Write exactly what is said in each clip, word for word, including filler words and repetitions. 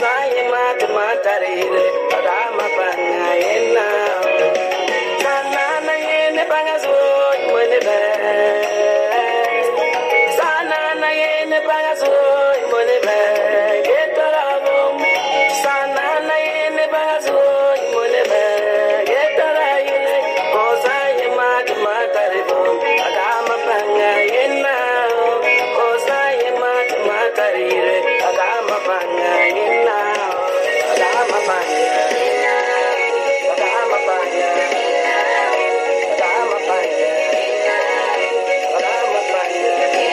Osaye mat matarire adama panga yena. Sana na yene panga so mwene be. Sana na yene panga so mwene be. Getarabo. Sana na yene panga so mwene be. Getaraile. Osaye mat matarire adama panga yena. Osaye mat matarire adama panga yena. Adama panga. Adama panga. Adama panga. Adama panga.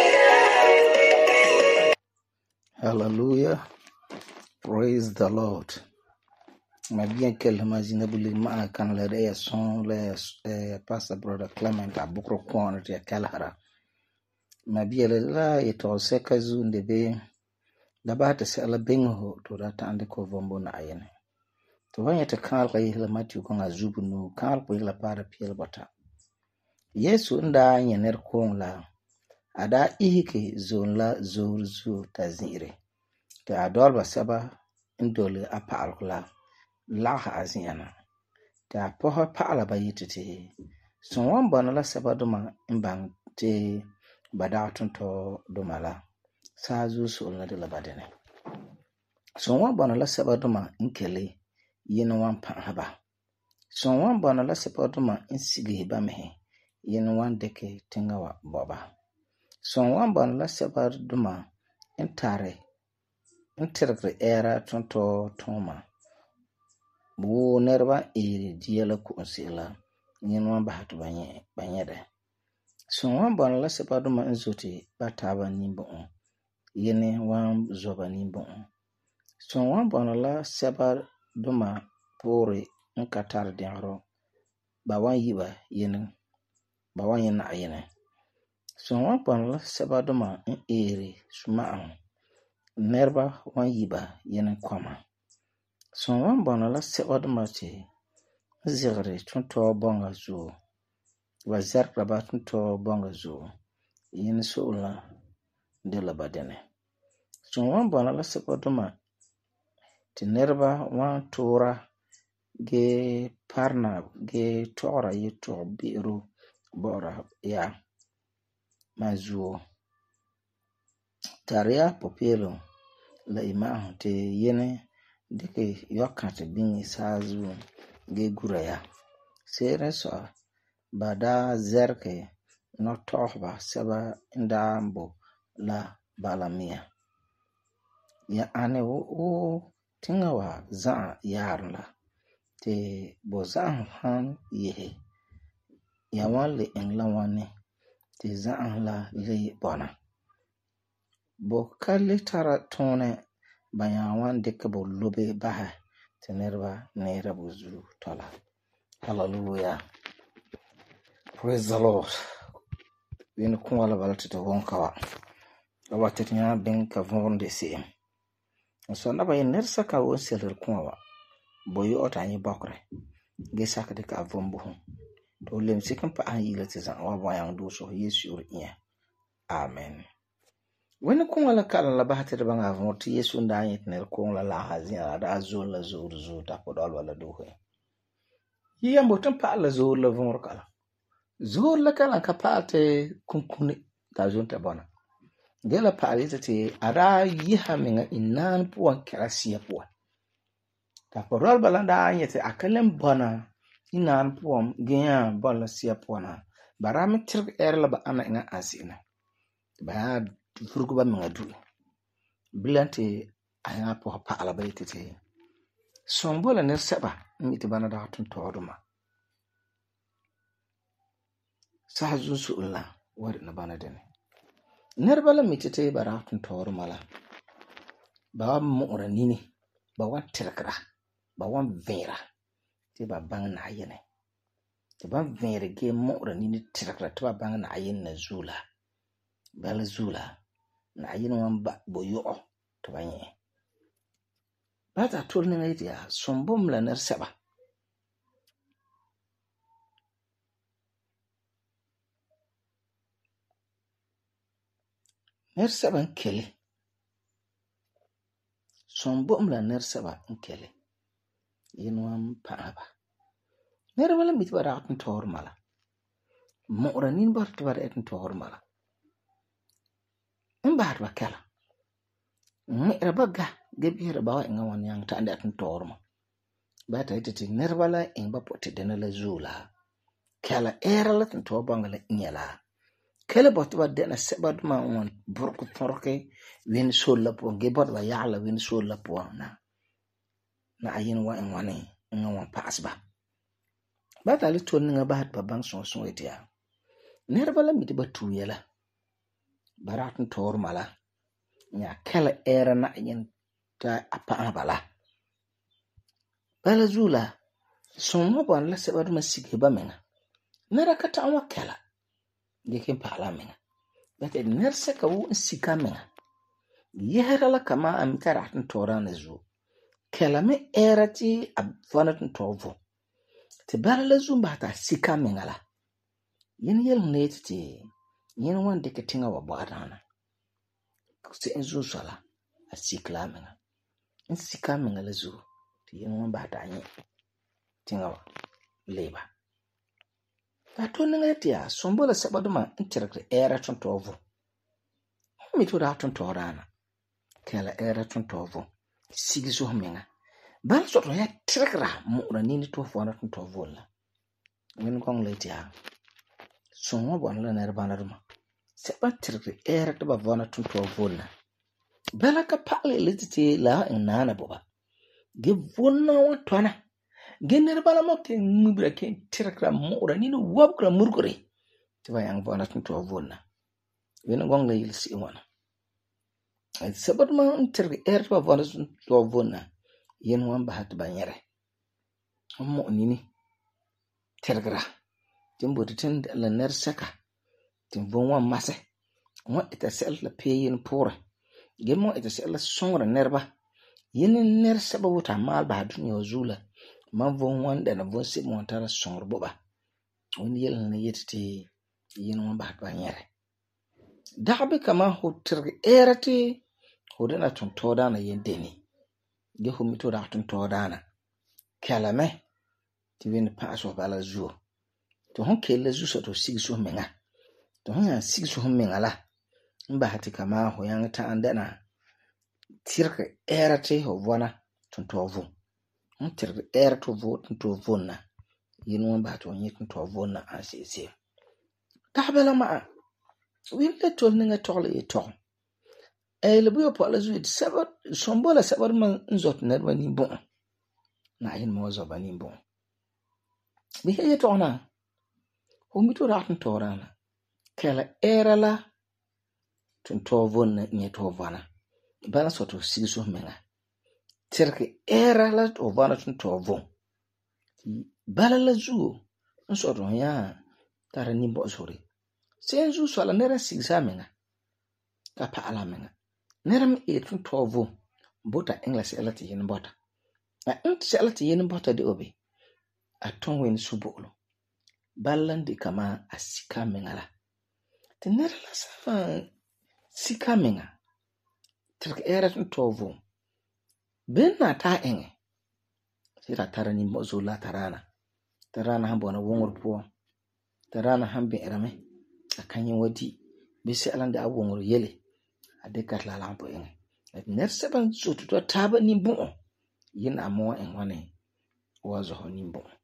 Hallelujah. Praise the Lord. Ma bien quelle imagine buli ma kan le de son le eh, pastor brother Clement abukro kon te kalhara. Ma bien le la ito se kazu ndebe da ba ta se ala bengo to da ta ande ko vombo na ayene. To wanya ta kal ka yihla Matthew ko ngazubu no kal ko yihla para piel bata. Yesu nda nyener kon la ada ihike zon la zur zu tazire. Ta adolba saba indole apa alkula laha aziana. Ta poha paala ba yitete. So wan bana la saba duma imbang te badatun to duma la. Sa zu so na de la badene. So wan bana la saba duma inkele yin wan pa haba. So wan bana la saba duma insigi ba mehe yin wan deke tingawa boba. So wan bana la saba duma intare intergre era tonto toma. Bu nerba iri diela kunsila yin wan bahatu banye banyede. So wan bana la saba duma inzuti bataba nimbo on. Yene wan zoba nimbo on. So wan bana la saba duma pori nkatar denro ba wan yiba yene ba wan yena ayene. So wan bana la saba duma in iri suma nerba wan yiba yene kwama. So wan bana la saba duma che zigre tunto bonga zu wa zerba ba tunto bonga zu yene sola de la badene. So wan bana la saba duma ti nerba wan tora ge parna ge tora ye to biru bora ya mazuo taria popelo la ima te yene deke yokate bingi sazu ge guraya sere so bada zerke no tohba seba ndambo la balamia ya ane wo o tingawa za yarla te bozan han yehe ya wale engla wane te za la le bona bo kale tara tone bayawan de kabo lobe baha tenerba nera buzu tola. Hallelujah. Praise the Lord. Win kuwala balati to wonkawa awateti nya ben ka vonde se so na bayin nersa ka won seler kuwa boyo otanyi bakre ge saka de ka vombo to lem sikan pa an yila tizan wa bayan do so Yesu ur iya. Amen. Wani kuwala kala la bahati de banga voti Yesu ndanyi tner kuwala la hazina da azul la zur zu ta podol wala duhe yiyambo tan pa la zur la vomor kala zur la kala ka pate kunkuni ta zonta bona gela palita te ara yiha menga inan puan kerasiya puan ta porol balanda anyete akalen bona inan puan genya bola siya puana barami tirk erla ba ana inga asina ba furgu ba menga du bilante aya po pa ala bayti te sombola ne seba miti bana da tun toduma sa zusu ulla wari na bana dene nerbala mitete bara tun toru mala ba mu'ra nini ba wan tirkra ba wan vera te ba bang na yene te ba vera ge mu'ra nini tirkra te ba bang na yin na zula bala zula na yin wan ba boyo to banye ba ta turni ngai ya sombum la ner seba ner seba kele Sombom la nersaba nkele. Yenwam paaba. Nerwala mitba raatn tormala. Mora nin bart bar etn tormala. Mbaat ba kala. Mera baga gebira bawa nga wan yang ta etn torma. Bata itati nerwala ingba pote denala zula. Kala era la tan torbangala nyala. Kala bot ba dena sebad ma on burku torke win solla po gebot la yala win solla po na. Na ayin wa en wane nga wan pasba. Bata li ton nga baat ba bang son son etia. Nerwala mitba tuyela. Baratn tormala. Nya kala era na yin ta apa bala. Bala zula somo bon la sebad ma sige ba menga. Nera kata wa kala. Gekin pala menga. Bata nerse ka wu sika menga. Yehra la kama amitaratn torana zu. Kala me era ti abvanatn torvo. Te bala la zumba ta sika menga la. Yin yel net ti yin wan deke tinga wa bwadana. Se enzu sala a sikla menga. In sika menga la zu. Ti yin wan bata yin. Tinga wa leba. Ato nga tia sombola sabaduma interakre era tontovo. Mi to da tontorana. Kala era tontovo. Sigiso menga. Bal soto ya trekra mo na nini to fona tontovo la. Ngin kong le tia. Somo bon la nerbana duma. Seba trekre era to ba fona tontovo la. Bala ka pale lititi la nana boba. Ge vonna wa twana. Gener bala mokte mubra ken tirakra mora nino wabkra murkure tiba yang bona tunto vonna wena gong la yilsi wana ay sabat ma tirga er ba bona tunto vonna yen wan ba hat banyere mo nini tirgra timbo tin la ner saka tim von wan mase mo ita sel la peyin pura gemo ita sel la songra nerba yen ner sababu ta mal ba dunya zula man von wanda na von sip montara songor boba woni yel na yetiti yin won ba ba nyere dabe kama hotir erati hodana ton todana yin deni ge humi to da ton todana kalame ti win paso bala zu to hon kele zu so to sigso menga to hon ya sigso menga la mba hati kama ho yang ta andana tirka erati ho vona ton tovu Unter er to vote to vona. Yin won ba to nyit to vona asisi. Tabela ma. Will let to ninga tole e to. E le bu po la zuit sabat sombola sabat man nzot nerwa ni bon. Na yin mo zo ba ni bon. Bi he to na. Ho mi to ratn to rana. Kala era la to to vona ni to vona. Bana so to siso menga. Tirke era la to vana tun to von. Bala la zuo. Nso ron ya. Tara nimbo sori. Sen zu so la nera sigsa menga. Ka pa ala menga. Nera mi e tun to von. Bota English elati yin bota. A inti se elati yin bota di obi. A ton wen subolo. Balan di kama a sika menga la. Te nera la sa sika menga. Tirke era tun to von. Ben na ta enge. Sira tara ni mozo la tarana. Tarana hambo na wongor po. Tarana hambe erame. Akanyi wadi. Bisi alande a wongor yele. Adekat la lampo enge. Et nerseban sotu to taba ni bon. Yin amo engwane. Wazo ho ni bon.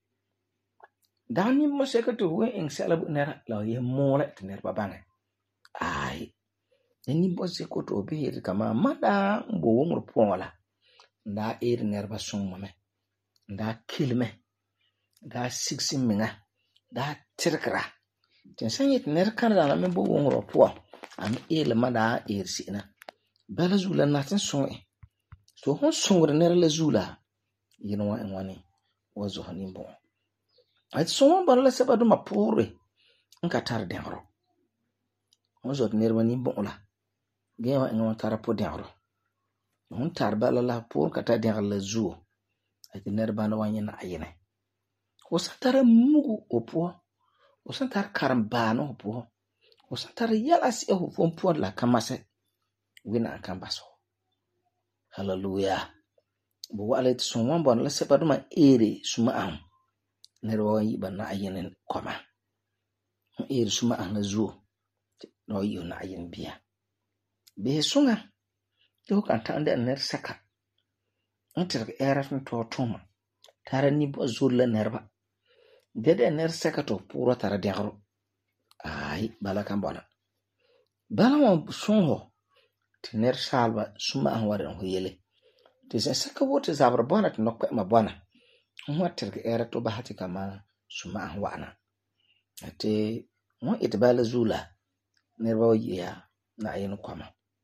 Dani mo sekatu we eng selabu nera. Lao ye mole te nerba bange. Ai. Ni bo sekoto obi kama mada mbo wongor po wala. Nda er nerba song mame nda kilme nda sixin minga nda tirkra tin sanyet ner kanada na me bo wongro po am ele mada er sina bala zula natin song e so hon songre ner la zula yino wa en wani wazo hanin bo ay so mon bala sabadu mapure nka tar denro wazo ner wani bo la gewa en won tarapo denro Hun tarbala la pour kata der la zuo. Ati nerbana wanya na ayene. Osantara mugu opo. Osantara karambano opo. Osantara yala si ehu fompo la kamase. Wina akambaso. Hallelujah. Bu wala ti sun wan bon la se baduma ere suma am nerwa yi bana ayin koma ere suma an la zuo no yi na ayin bia be sunga to kan tande ner saka antar era tun to tuma tara ni bo zulla nerba dede ner saka to puro tara degro ai bala kan bona bala mo sunho ti ner salba suma an waran ho yele ti se saka wote zabra bona to nokko ma bona water era to bahati kama suma an wana ate mo itbala zula nerba ya na ayin kwama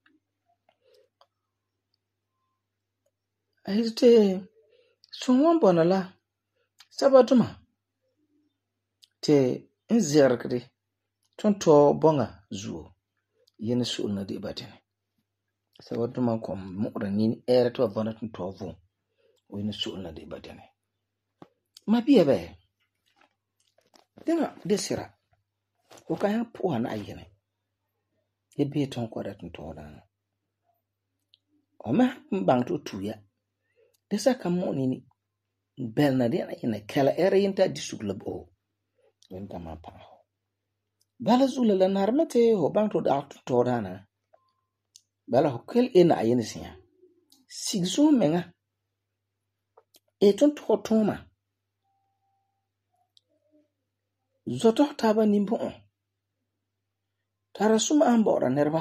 ayite sunwon bona la sabatuma te nzerkde tonto bonga zuo yene sul na de batene sabatuma kom mura ni era to bona tonto vo yene sul na de batene mabia be dena desira o kaya po na ayene e be ton ko da tonto da o ma mbang to tuya desa kamo ni bel na de na ina kala era yinta disugla bo wenta ma pa bala zula la narmete ho bang to da to dana bala ho kel ina ayene sinya sigzo menga e ton to toma zoto taba nimbo tara suma an bora nerba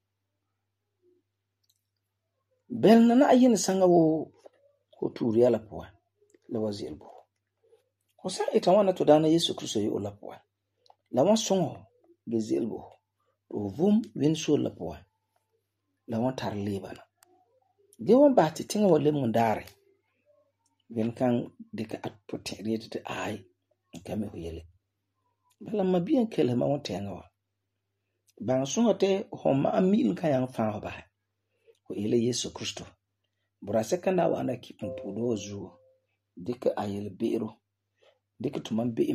bel na ayene sanga wo ko turiya la poa la wazir bo ko sa ita wana to dana Yesu Kristo yi la poa la wan songo be zelbo o vum win so la poa la wan tar lebana ge wan ba ti tinga wale mun dare ben kan de ka at protein de ai kame ho yele bala mabiyan kele ma wan tenga wa ban songo te ho ma amil kan yang fa ho ba ko ile Yesu Kristo burase kana wana kipun pudo zuo dika ayel biro dika tuman beim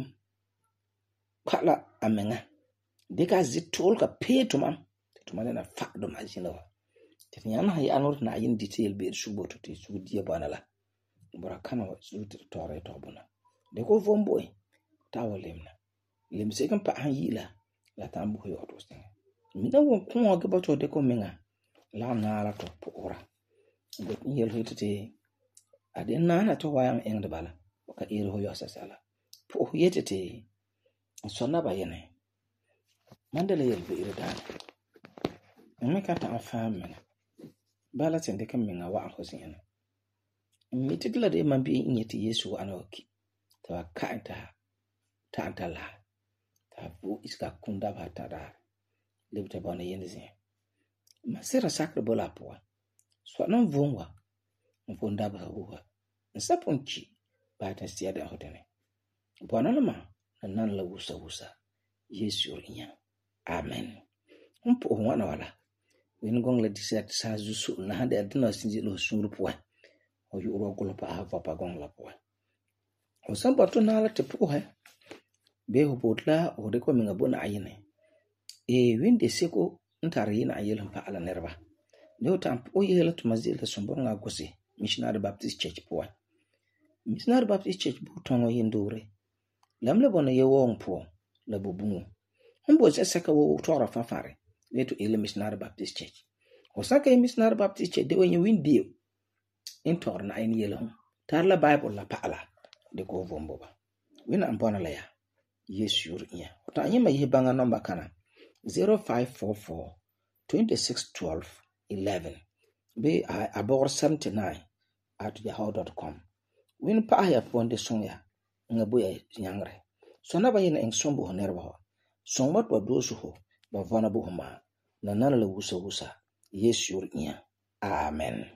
kala amenga dika zitol ka petuma tumane na fa do majina wa tinyana hay anor na yin detail be shuboto ti sudi bana la burakana wa zuti tore to buna de ko vomboy tawalemna lemse kan pa han yila la tambu yo to sen mina won kun wa ga bato de ko menga la na la to pora de yel hitete aden nana to wayan en de bala ka iri ho yosa sala po yetete sonna ba yene mandele yel be iri dan me ka ta afam bala tende kan menga wa ho sin mitidla de man bi nyeti Yesu anoki ta kaita ta antala ta bu iska kunda ba ta da lebte bona yenzi masira sakre bola po so non vonwa mponda ba huwa nsaponchi ba ta siya da hotene bona lama nan la wusa wusa Yesu rinya amen umpo wana wala wen gong la disat sa zusu na hande adina sinji lo suru po o yu ro golo pa ava pa gong la po o samba to na la te po he be ho botla o de ko minga bona ayine e winde seko ntare yina ayel pa ala nerba ne o tamp o yela to mazila sombonga gosi missionary baptist church po missionary baptist church bo tongo yindore lamle bona ye won po la bobu humbo se seka wo tora fafare ne to ele missionary baptist church o saka missionary baptist church de wonye windio intor na ayin yelo tar la bible la pala de ko vombo ba wina ambona la ya Yesu yurinya ta anyima ye banga number kana zero five four four two six one two one one be abor seventy-nine at yahoo dot com win pa ya ponde sonya ngabu ya nyangre so na ba yina en sombo honerba ho sombo to dosu ho ba vana bu homa na nana la wusa wusa Yesu yurinya amen.